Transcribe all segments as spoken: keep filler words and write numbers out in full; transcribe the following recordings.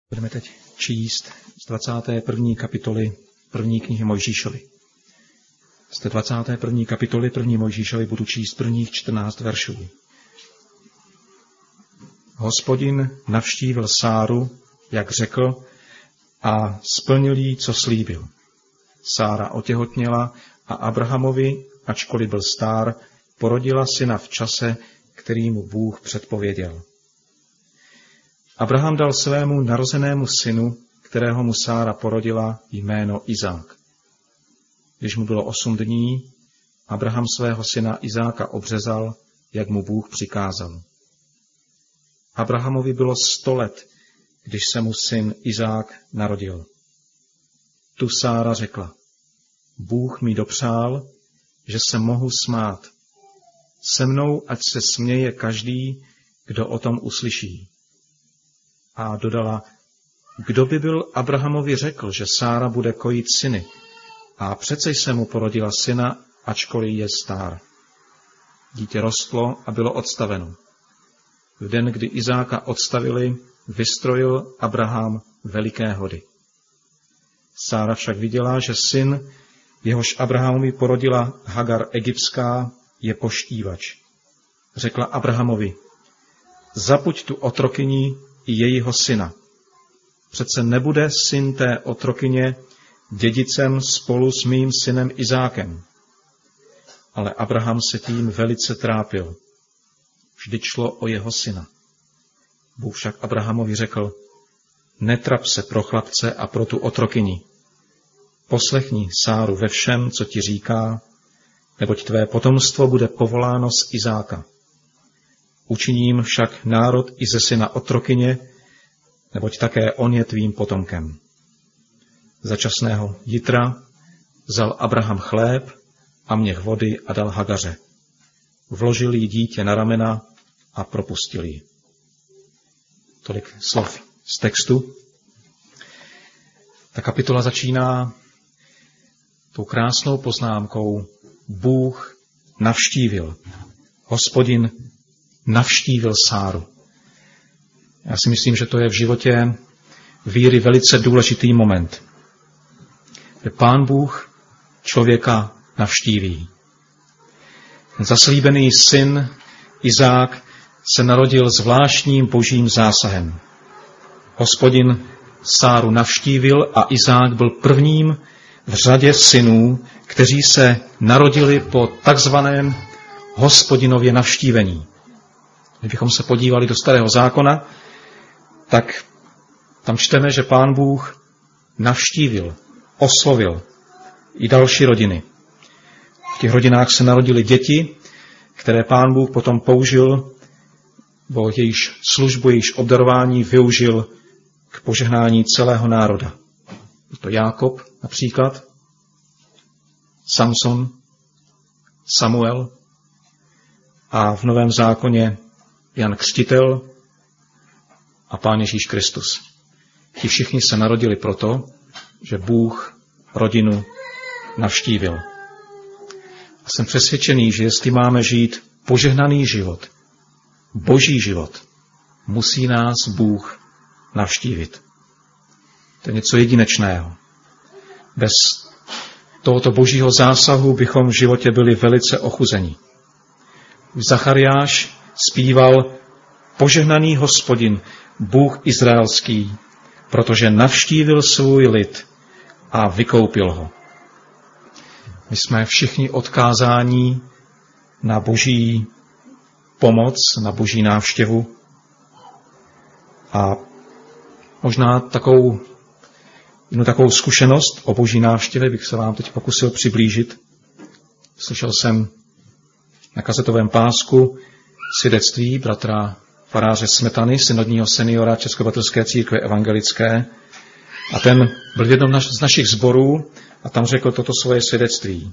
Budeme teď číst z dvacáté první kapitoly první knihy Mojžíšovy. Z té dvacáté první kapitoly první Mojžíšovy budu číst prvních čtrnáct veršů. Hospodin navštívil Sáru, jak řekl, a splnil jí, co slíbil. Sára otěhotněla a Abrahamovi, ačkoliv byl stár, porodila syna v čase, který mu Bůh předpověděl. Abraham dal svému narozenému synu, kterého mu Sára porodila, jméno Izák. Když mu bylo osm dní, Abraham svého syna Izáka obřezal, jak mu Bůh přikázal. Abrahamovi bylo sto let, když se mu syn Izák narodil. Tu Sára řekla, Bůh mi dopřál, že se mohu smát. Se mnou ať se směje každý, kdo o tom uslyší. A dodala, kdo by byl Abrahamovi řekl, že Sára bude kojit syny, a přece se mu porodila syna, ačkoliv je stár. Dítě rostlo a bylo odstaveno. V den, kdy Izáka odstavili, vystrojil Abraham veliké hody. Sára však viděla, že syn, jehož Abrahamovi porodila Hagar egyptská, je poštívač. Řekla Abrahamovi, zapuď tu otrokyni i jejího syna. Přece nebude syn té otrokyně dědicem spolu s mým synem Izákem. Ale Abraham se tím velice trápil. Vždyť šlo o jeho syna. Bůh však Abrahamovi řekl, netrap se pro chlapce a pro tu otrokyni. Poslechni Sáru ve všem, co ti říká, neboť tvé potomstvo bude povoláno z Izáka. Učiním však národ i ze syna otrokyně, neboť také on je tvým potomkem. Za časného jitra vzal Abraham chléb a měch vody a dal Hagaře. Vložil jí dítě na ramena a propustil ji. Tolik slov z textu. Ta kapitola začíná tou krásnou poznámkou Bůh navštívil. Hospodin navštívil Sáru. Já si myslím, že to je v životě víry velice důležitý moment. Že Pán Bůh člověka navštíví. Ten zaslíbený syn Izák se narodil zvláštním božím zásahem. Hospodin Sáru navštívil a Izák byl prvním v řadě synů, kteří se narodili po takzvaném Hospodinově navštívení. Kdybychom se podívali do Starého zákona, tak tam čteme, že Pán Bůh navštívil, oslovil i další rodiny. V těch rodinách se narodily děti, které Pán Bůh potom použil, bo jejíž službu, jejíž obdarování využil k požehnání celého národa. To Jákob například, Samson, Samuel a v Novém zákoně Jan Křtitel a Pán Ježíš Kristus. Ti všichni se narodili proto, že Bůh rodinu navštívil. A jsem přesvědčený, že jestli máme žít požehnaný život, boží život, musí nás Bůh navštívit. To je něco jedinečného. Bez tohoto božího zásahu bychom v životě byli velice ochuzení. Zachariáš zpíval požehnaný Hospodin, Bůh izraelský, protože navštívil svůj lid a vykoupil ho. My jsme všichni odkázáni na boží pomoc, na boží návštěvu a možná takovou, jednu takovou zkušenost o boží návštěvě bych se vám teď pokusil přiblížit. Slyšel jsem na kazetovém pásku svědectví bratra faráře Smetany, synodního seniora Českobratrské církve evangelické. A ten byl v jednom z našich sborů a tam řekl toto svoje svědectví.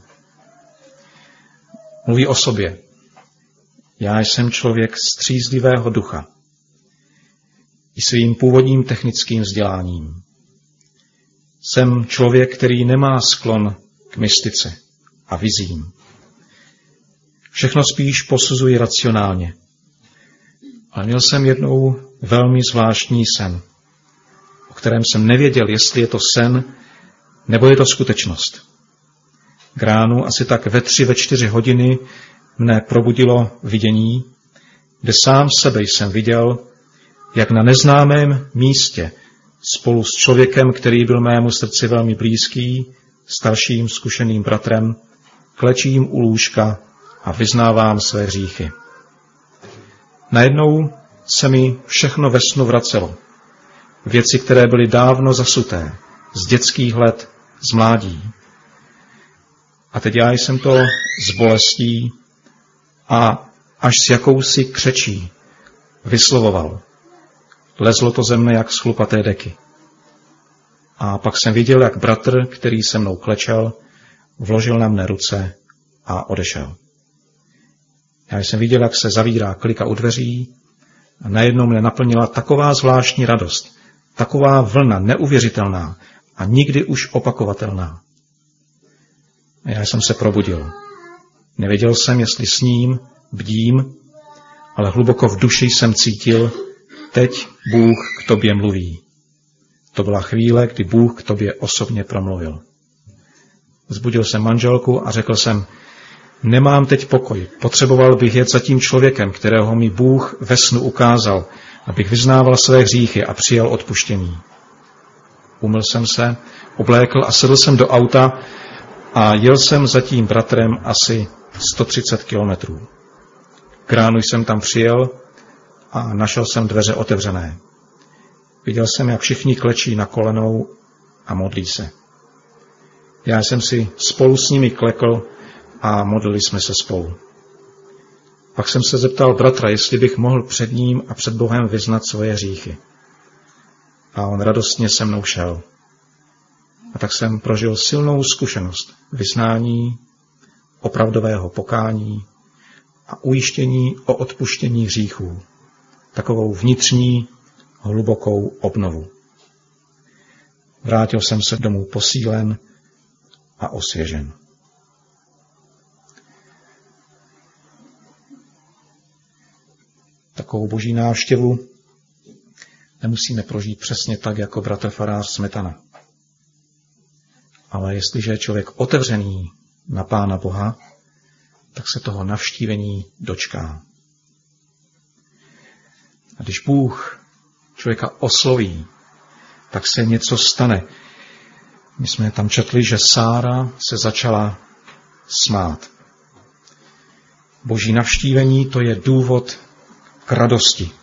Mluví o sobě. Já jsem člověk střízlivého ducha i svým původním technickým vzděláním. Jsem člověk, který nemá sklon k mystice a vizím. Všechno spíš posuzuji racionálně. Ale měl jsem jednou velmi zvláštní sen. kterém jsem nevěděl, jestli je to sen, nebo je to skutečnost. K ránu asi tak ve tři, ve čtyři hodiny mne probudilo vidění, kde sám sebe jsem viděl, jak na neznámém místě spolu s člověkem, který byl mému srdci velmi blízký, starším zkušeným bratrem, klečím u lůžka a vyznávám své hříchy. Najednou se mi všechno ve snu vracelo. Věci, které byly dávno zasuté, z dětských let, z mládí. A teď já jsem to s bolestí a až s jakousi křečí vyslovoval. Lezlo to ze mne jak z chlupaté deky. A pak jsem viděl, jak bratr, který se mnou klečel, vložil na mne ruce a odešel. Já jsem viděl, jak se zavírá klika u dveří a najednou mne naplnila taková zvláštní radost, taková vlna neuvěřitelná a nikdy už opakovatelná. A já jsem se probudil. Nevěděl jsem, jestli sním, bdím, ale hluboko v duši jsem cítil, teď Bůh k tobě mluví. To byla chvíle, kdy Bůh k tobě osobně promluvil. Vzbudil jsem manželku a řekl jsem, nemám teď pokoj, potřeboval bych jet za tím člověkem, kterého mi Bůh ve snu ukázal, abych vyznával své hříchy a přijal odpuštění. Umyl jsem se, oblékl a sedl jsem do auta a jel jsem za tím bratrem asi sto třicet kilometrů. K ránu jsem tam přijel a našel jsem dveře otevřené. Viděl jsem, jak všichni klečí na kolenou a modlí se. Já jsem si spolu s nimi klekl a modlili jsme se spolu. Pak jsem se zeptal bratra, jestli bych mohl před ním a před Bohem vyznat svoje hříchy. A on radostně se mnou šel. A tak jsem prožil silnou zkušenost vyznání, opravdového pokání a ujištění o odpuštění hříchů. Takovou vnitřní, hlubokou obnovu. Vrátil jsem se domů posílen a osvěžen. Takovou boží návštěvu nemusíme prožít přesně tak, jako bratr farář Smetana. Ale jestliže je člověk otevřený na Pána Boha, tak se toho navštívení dočká. A když Bůh člověka osloví, tak se něco stane. My jsme tam četli, že Sára se začala smát. Boží navštívení, to je důvod k radosti.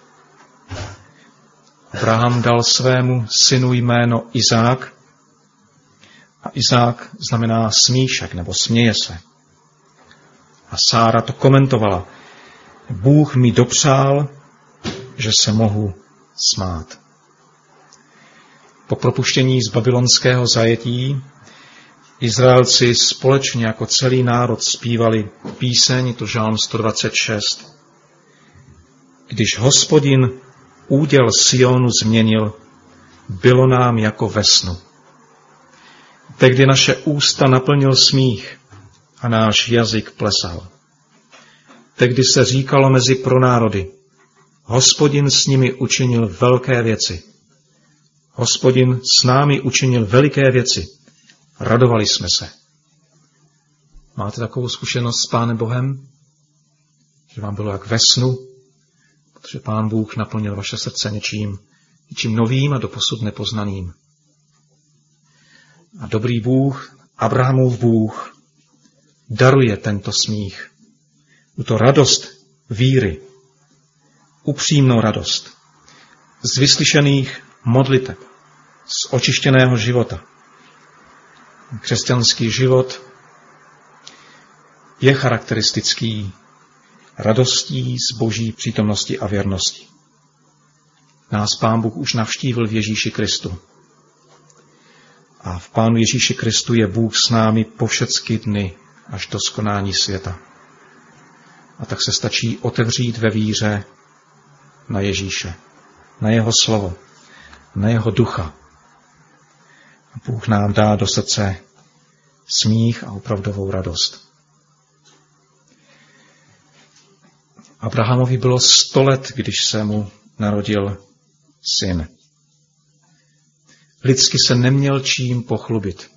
Abraham dal svému synu jméno Izák a Izák znamená smíšek nebo směje se. A Sára to komentovala. Bůh mi dopřál, že se mohu smát. Po propuštění z babylonského zajetí Izraelci společně jako celý národ zpívali píseň, to žálm sto dvacet šest. Když Hospodin úděl Sionu změnil, bylo nám jako ve snu. Tehdy naše ústa naplnil smích a náš jazyk plesal. Tehdy se říkalo mezi pronárody, Hospodin s nimi učinil velké věci. Hospodin s námi učinil veliké věci. Radovali jsme se. Máte takovou zkušenost s Pánem Bohem? Že vám bylo jak ve snu? Protože Pán Bůh naplnil vaše srdce něčím, něčím novým a doposud nepoznaným. A dobrý Bůh, Abrahamův Bůh, daruje tento smích, tuto radost víry, upřímnou radost z vyslyšených modliteb, z očištěného života. Křesťanský život je charakteristický radostí z Boží přítomnosti a věrnosti. Nás Pán Bůh už navštívil v Ježíši Kristu. A v Pánu Ježíši Kristu je Bůh s námi po všechny dny až do skonání světa. A tak se stačí otevřít ve víře na Ježíše, na jeho slovo, na jeho ducha. A Bůh nám dá do srdce smích a opravdovou radost. Abrahamovi bylo sto let, když se mu narodil syn. lidsky se neměl čím pochlubit.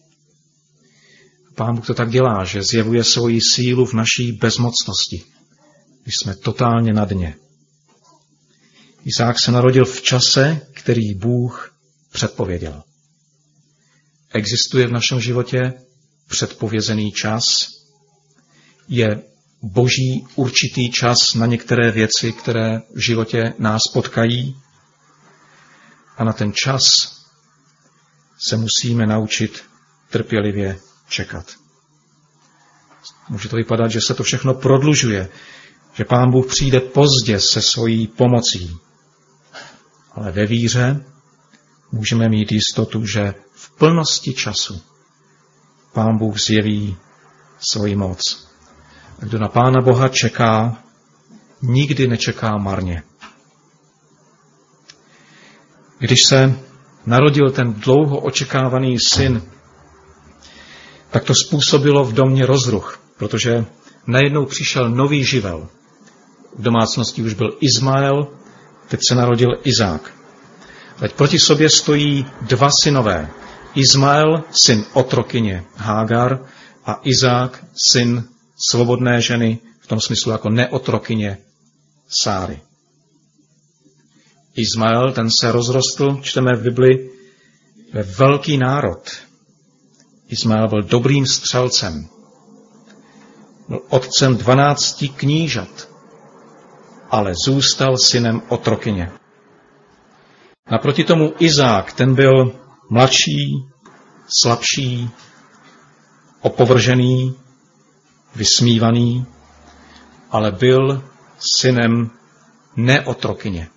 Pán Bůh to tak dělá, že zjevuje svoji sílu v naší bezmocnosti, když jsme totálně na dně. Izák se narodil v čase, který Bůh předpověděl. Existuje v našem životě předpovězený čas, je boží určitý čas na některé věci, které v životě nás potkají, a na ten čas se musíme naučit trpělivě čekat. Může to vypadat, že se to všechno prodlužuje, že Pán Bůh přijde pozdě se svojí pomocí. Ale ve víře můžeme mít jistotu, že v plnosti času Pán Bůh zjeví svoji moc. A kdo na Pána Boha čeká, nikdy nečeká marně. Když se narodil ten dlouho očekávaný syn, tak to způsobilo v domě rozruch, protože najednou přišel nový živel. V domácnosti už byl Izmael, teď se narodil Izák. Teď proti sobě stojí dva synové. Izmael, syn otrokyně Hágar, a Izák, syn svobodné ženy, v tom smyslu jako neotrokyně Sáry. Izmael, ten se rozrostl, čteme v Bibli, ve velký národ. Izmael byl dobrým střelcem. Byl otcem dvanácti knížat, ale zůstal synem otrokyně. Naproti tomu Izák, ten byl mladší, slabší, opovržený, vysmívaný, ale byl synem neotrokyně.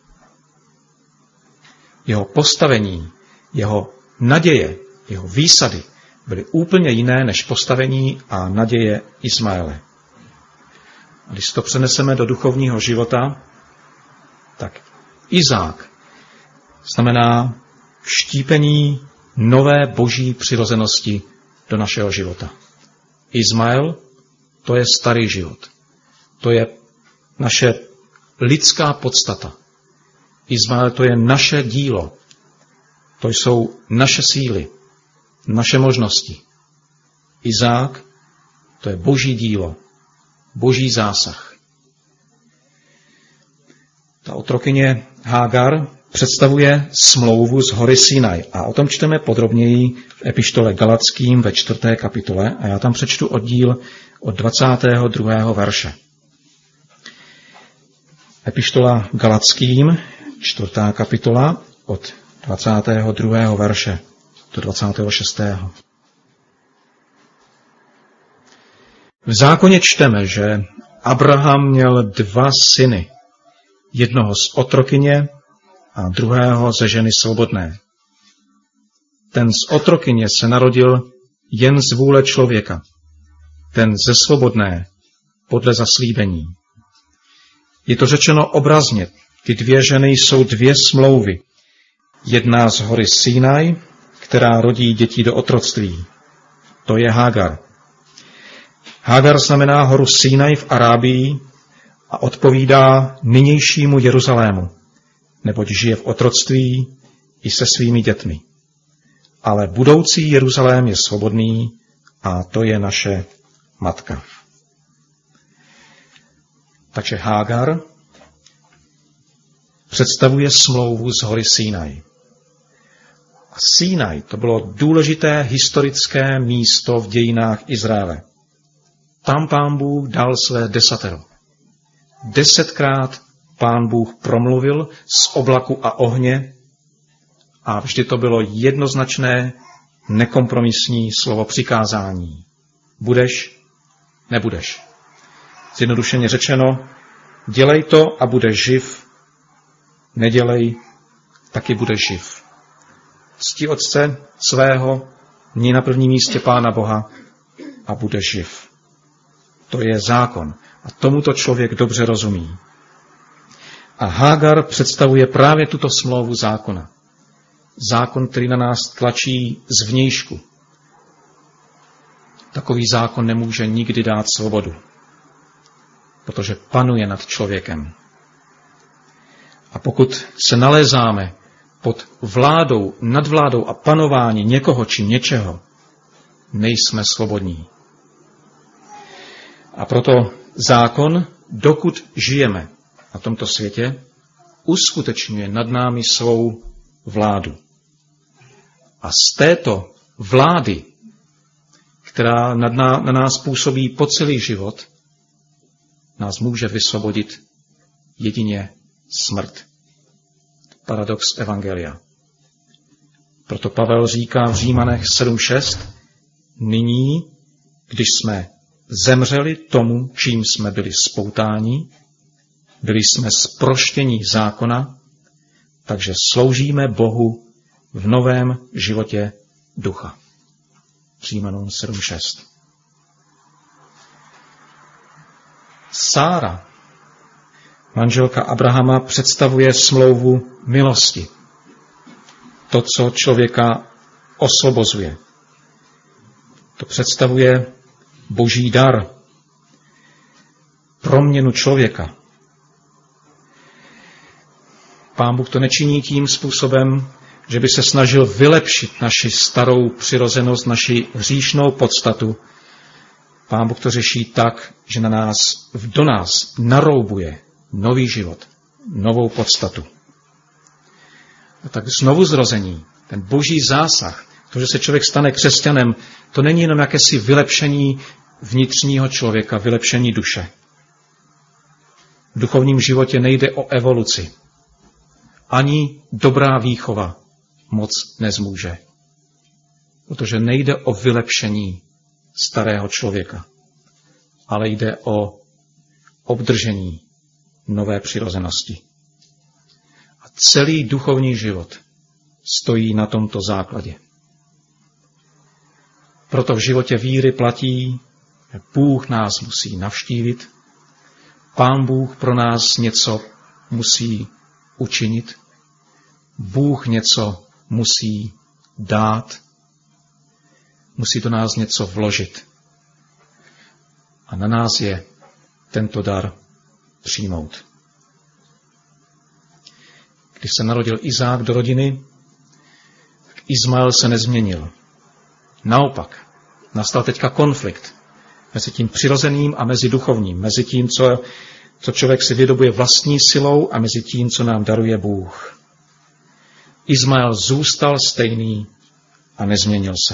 Jeho postavení, jeho naděje, jeho výsady byly úplně jiné než postavení a naděje Izmaele. A když to přeneseme do duchovního života, tak Izák znamená vštípení nové boží přirozenosti do našeho života. Izmael, to je starý život. To je naše lidská podstata. Izmael, to je naše dílo. To jsou naše síly, naše možnosti. Izák, to je boží dílo, boží zásah. Ta otrokyně Hágar představuje smlouvu z hory Sinaj. A o tom čteme podrobněji v epištole Galackým ve čtvrté kapitole. A já tam přečtu oddíl od dvacátého druhého verše. Epištola Galackým, čtvrtá kapitola, od dvacátého druhého verše do dvacátého šestého V zákoně čteme, že Abraham měl dva syny, jednoho z otrokyně a druhého ze ženy svobodné. Ten z otrokyně se narodil jen z vůle člověka, ten ze svobodné podle zaslíbení. Je to řečeno obrazně, ty dvě ženy jsou dvě smlouvy. Jedna z hory Sinaj, která rodí děti do otroctví. To je Hágar. Hágar znamená horu Sinaj v Arábii a odpovídá nynějšímu Jeruzalému, neboť žije v otroctví i se svými dětmi. Ale budoucí Jeruzalém je svobodný a to je naše matka. Takže Hágar představuje smlouvu z hory Sinaj. A Sinaj to bylo důležité historické místo v dějinách Izraele. Tam Pán Bůh dal své desatero. Desetkrát Pán Bůh promluvil z oblaku a ohně a vždy to bylo jednoznačné, nekompromisní slovo přikázání. Budeš, nebudeš. Zjednodušeně řečeno, dělej to a budeš živ, nedělej, taky budeš živ. Cti otce svého, měj na prvním místě Pána Boha a budeš živ. To je zákon a tomuto člověk dobře rozumí. A Hágar představuje právě tuto smlouvu zákona. Zákon, který na nás tlačí zvnějšku. Takový zákon nemůže nikdy dát svobodu, protože panuje nad člověkem. A pokud se nalézáme pod vládou, nadvládou a panování někoho či něčeho, nejsme svobodní. A proto zákon, dokud žijeme na tomto světě, uskutečňuje nad námi svou vládu. A z této vlády, která nad ná, na nás působí po celý život, nás může vysvobodit jedině smrt. Paradox Evangelia. Proto Pavel říká v Římanech sedm šest, nyní, když jsme zemřeli tomu, čím jsme byli spoutáni, byli jsme zproštění zákona, takže sloužíme Bohu v novém životě ducha. Římanům sedm šest. Sára, manželka Abrahama, představuje smlouvu milosti. To, co člověka osvobozuje. To představuje boží dar, proměnu člověka. Pán Bůh to nečiní tím způsobem, že by se snažil vylepšit naši starou přirozenost, naši hříšnou podstatu. Pán Bůh to řeší tak, že na nás, do nás naroubuje nový život, novou podstatu. A tak znovu zrození, ten boží zásah, to, že se člověk stane křesťanem, to není jenom jakési vylepšení vnitřního člověka, vylepšení duše. V duchovním životě nejde o evoluci. Ani dobrá výchova moc nezmůže. Protože nejde o vylepšení starého člověka, ale jde o obdržení nové přirozenosti. A celý duchovní život stojí na tomto základě. Proto v životě víry platí, že Bůh nás musí navštívit, Pán Bůh pro nás něco musí učinit, Bůh něco musí dát, musí do nás něco vložit. A na nás je tento dar přijmout. Když se narodil Izák do rodiny, tak Izmael se nezměnil. Naopak, nastal teďka konflikt mezi tím přirozeným a mezi duchovním, mezi tím, co, co člověk si vydobuje vlastní silou a mezi tím, co nám daruje Bůh. Izmael zůstal stejný a nezměnil se.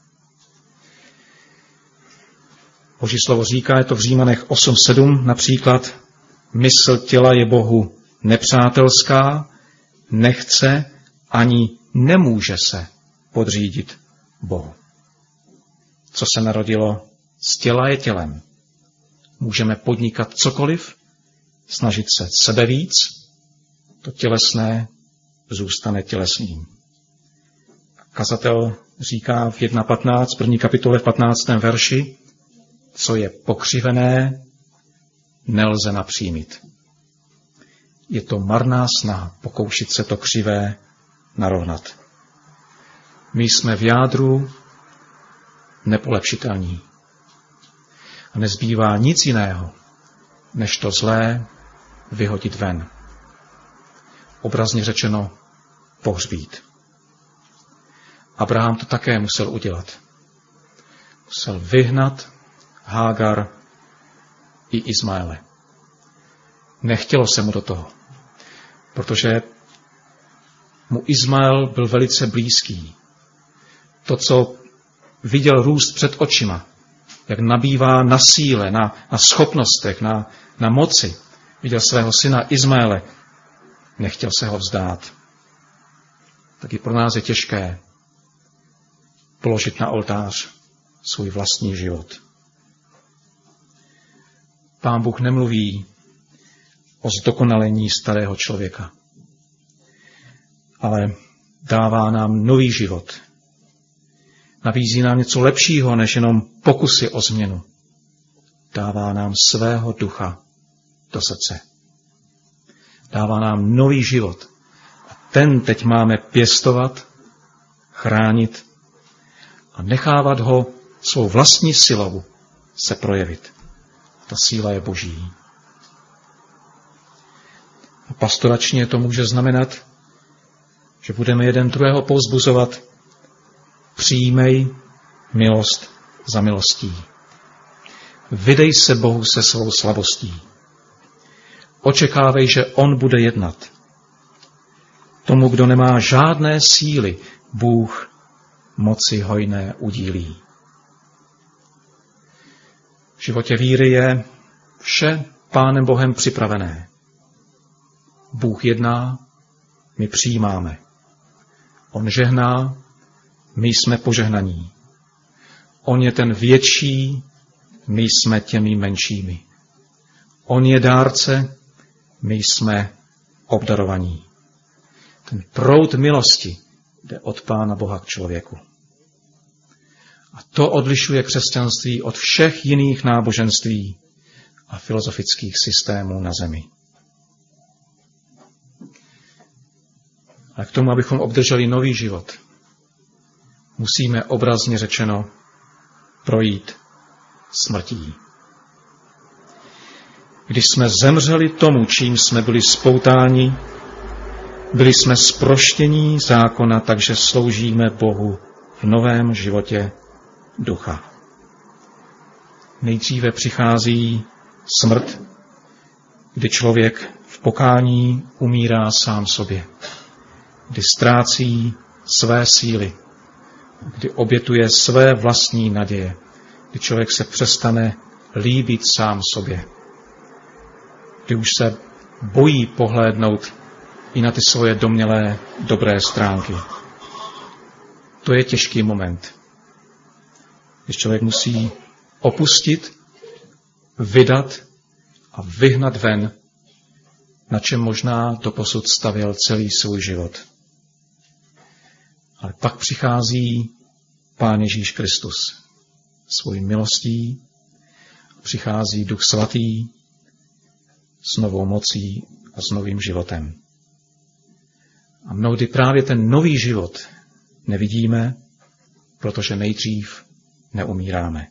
Boží slovo říká, je to v Římanech osm sedm například, mysl těla je Bohu nepřátelská, nechce ani nemůže se podřídit Bohu. Co se narodilo z těla je tělem. Můžeme podnikat cokoliv, snažit se sebe víc, to tělesné zůstane tělesným. Kazatel říká v jedna patnáct, první kapitole v patnáctém verši, co je pokřivené, nelze napřímit. Je to marná snaha pokoušet se to křivé narovnat. My jsme v jádru nepolepšitelní. A nezbývá nic jiného, než to zlé vyhodit ven. Obrazně řečeno pohřbít. Abraham to také musel udělat. Musel vyhnat Hágar i Izmaele. Nechtělo se mu do toho, protože mu Izmael byl velice blízký. To, co viděl růst před očima, jak nabývá na síle, na, na schopnostech, na, na moci. Viděl svého syna Izmaele, nechtěl se ho vzdát. Tak i pro nás je těžké položit na oltář svůj vlastní život. Pán Bůh nemluví o zdokonalení starého člověka, ale dává nám nový život. Nabízí nám něco lepšího, než jenom pokusy o změnu. Dává nám svého ducha do srdce. Dává nám nový život. A ten teď máme pěstovat, chránit a nechávat ho svou vlastní silou se projevit. Ta síla je boží. A pastoračně to může znamenat, že budeme jeden druhého povzbuzovat, přijímej milost za milostí. Vydej se Bohu se svou slabostí. Očekávej, že on bude jednat. Tomu, kdo nemá žádné síly, Bůh moci hojné udílí. V životě víry je vše Pánem Bohem připravené. Bůh jedná, my přijímáme. On žehná, my jsme požehnaní. On je ten větší, my jsme těmi menšími. On je dárce, my jsme obdarovaní. Ten proud milosti jde od Pána Boha k člověku. A to odlišuje křesťanství od všech jiných náboženství a filozofických systémů na zemi. A k tomu, abychom obdrželi nový život, musíme obrazně řečeno projít smrtí. Když jsme zemřeli tomu, čím jsme byli spoutáni, byli jsme zproštění zákona, takže sloužíme Bohu v novém životě ducha. Nejdříve přichází smrt, kdy člověk v pokání umírá sám sobě, kdy ztrácí své síly, kdy obětuje své vlastní naděje, kdy člověk se přestane líbit sám sobě, kdy už se bojí pohlédnout i na ty svoje domnělé dobré stránky. To je těžký moment, když člověk musí opustit, vydat a vyhnat ven, na čem možná doposud stavěl celý svůj život. Ale pak přichází Pán Ježíš Kristus svojí milostí, přichází Duch Svatý s novou mocí a s novým životem. A mnohdy právě ten nový život nevidíme, protože nejdřív neumíráme.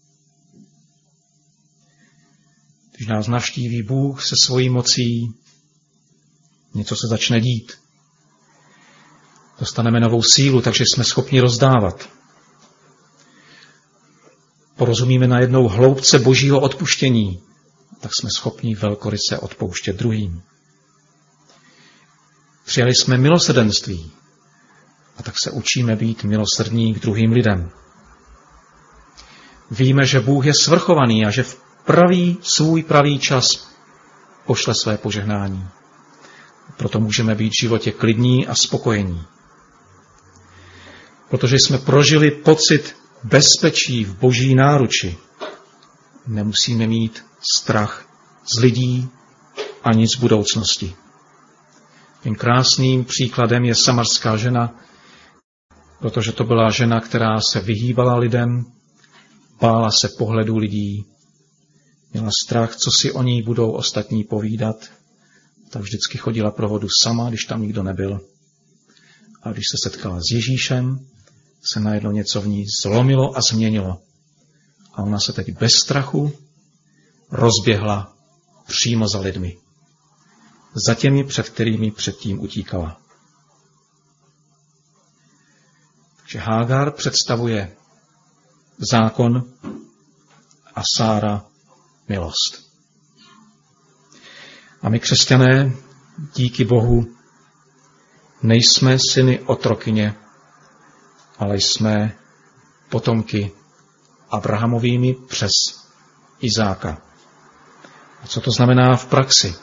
Když nás navštíví Bůh se svojí mocí, něco se začne dít. Dostaneme novou sílu, takže jsme schopni rozdávat. Porozumíme najednou hloubce Božího odpuštění, tak jsme schopni velkoryse odpouštět druhým. Přijali jsme milosrdenství, a tak se učíme být milosrdní k druhým lidem. Víme, že Bůh je svrchovaný a že v pravý, svůj pravý čas pošle své požehnání. Proto můžeme být v životě klidní a spokojení. Protože jsme prožili pocit bezpečí v Boží náruči, nemusíme mít strach z lidí ani z budoucnosti. Tím krásným příkladem je samarská žena, protože to byla žena, která se vyhýbala lidem, bála se pohledu lidí, měla strach, co si o ní budou ostatní povídat, tak vždycky chodila pro vodu sama, když tam nikdo nebyl. A když se setkala s Ježíšem, se najednou něco v ní zlomilo a změnilo. A ona se teď bez strachu rozběhla přímo za lidmi. Za těmi, před kterými předtím utíkala. Takže Hágar představuje zákon a Sára milost. A my, křesťané, díky Bohu, nejsme syny otrokyně, ale jsme potomky Abrahamovými přes Izáka. A co to znamená v praxi?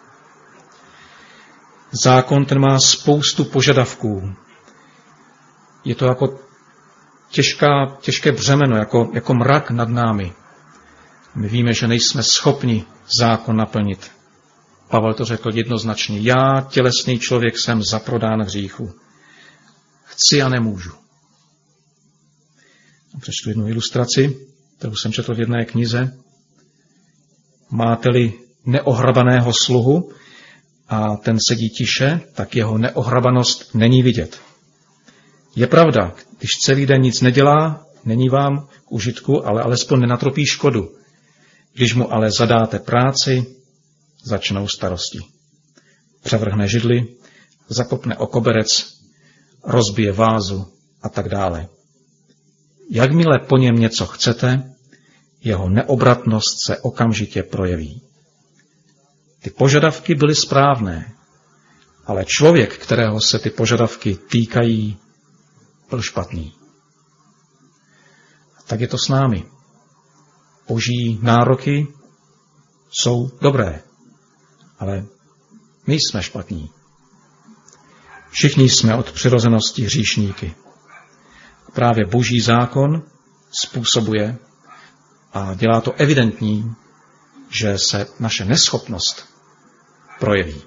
Zákon, ten má spoustu požadavků. Je to jako těžká, těžké břemeno, jako, jako mrak nad námi. My víme, že nejsme schopni zákon naplnit. Pavel to řekl jednoznačně. Já, tělesný člověk, jsem zaprodán hříchu. Chci a nemůžu. Přečtu jednu ilustraci, kterou jsem četl v jedné knize. Máte-li neohrabaného sluhu a ten sedí tiše, tak jeho neohrabanost není vidět. Je pravda, když celý den nic nedělá, není vám k užitku, ale alespoň nenatropí škodu. Když mu ale zadáte práci, začnou starosti. Převrhne židli, zakopne o koberec, rozbije vázu a tak dále. Jakmile po něm něco chcete, jeho neobratnost se okamžitě projeví. Ty požadavky byly správné, ale člověk, kterého se ty požadavky týkají, byl špatný. A tak je to s námi. Boží nároky jsou dobré, ale my jsme špatní. Všichni jsme od přirozenosti hříšníky. Právě Boží zákon způsobuje a dělá to evidentní, že se naše neschopnost projeví.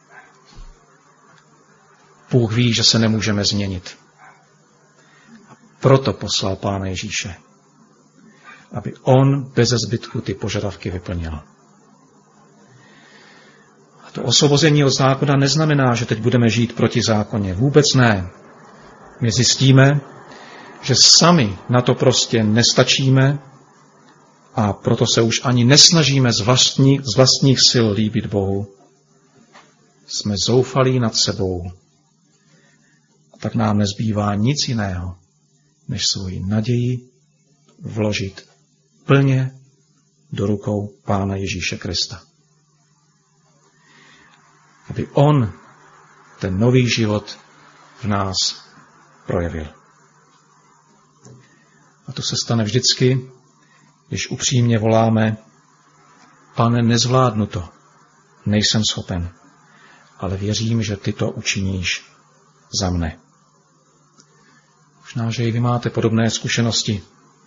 Bůh ví, že se nemůžeme změnit. A proto poslal Pána Ježíše, aby on beze zbytku ty požadavky vyplnil. A to osvobození od zákona neznamená, že teď budeme žít proti zákoně. Vůbec ne. My zjistíme, že sami na to prostě nestačíme a proto se už ani nesnažíme z vlastních, z vlastních sil líbit Bohu. Jsme zoufalí nad sebou. A tak nám nezbývá nic jiného, než svoji naději vložit plně do rukou Pána Ježíše Krista. Aby on ten nový život v nás projevil. A to se stane vždycky, když upřímně voláme: Pane, nezvládnu to, nejsem schopen, ale věřím, že ty to učiníš za mne. Možná, že i vy máte podobné zkušenosti,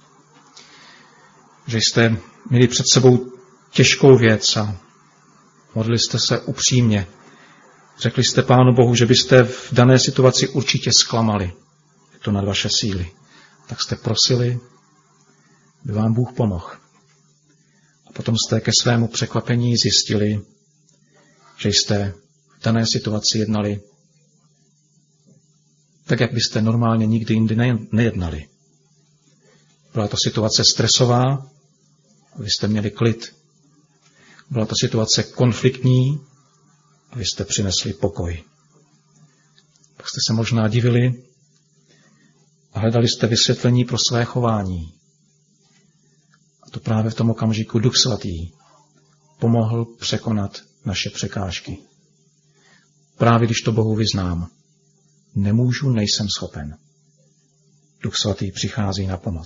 že jste měli před sebou těžkou věc a modlili jste se upřímně. Řekli jste Pánu Bohu, že byste v dané situaci určitě zklamali. Je to nad vaše síly. Tak jste prosili, aby vám Bůh pomohl. A potom jste ke svému překvapení zjistili, že jste v dané situaci jednali tak, jak byste normálně nikdy jindy nejednali. Byla to situace stresová, a vy jste měli klid. Byla to situace konfliktní, a vy jste přinesli pokoj. Pak jste se možná divili a hledali jste vysvětlení pro své chování. A to právě v tom okamžiku Duch Svatý pomohl překonat naše překážky. Právě když to Bohu vyznám, nemůžu, nejsem schopen. Duch Svatý přichází na pomoc.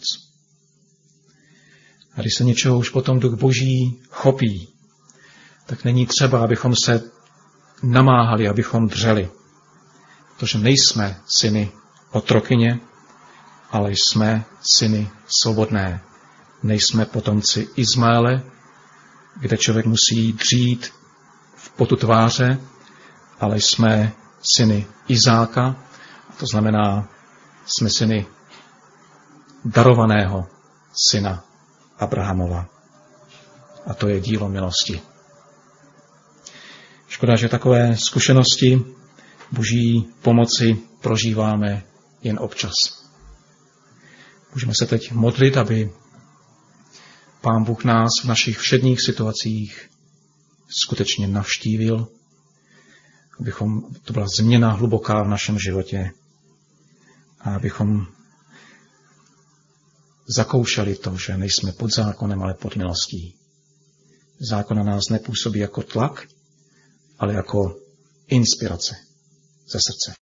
A když se něčeho už potom Duch Boží chopí, tak není třeba, abychom se namáhali, abychom dřeli. Protože nejsme syny otrokyně, ale jsme syny svobodné. Nejsme potomci Izmaele, kde člověk musí dřít v potu tváře, ale jsme syny Izáka, to znamená, jsme syny darovaného syna Abrahamova. A to je dílo milosti. Škoda, že takové zkušenosti Boží pomoci prožíváme jen občas. Můžeme se teď modlit, aby Pán Bůh nás v našich všedních situacích skutečně navštívil, abychom, to byla změna hluboká v našem životě a abychom zakoušeli to, že nejsme pod zákonem, ale pod milostí. Zákon na nás nepůsobí jako tlak, ale jako inspirace ze srdce.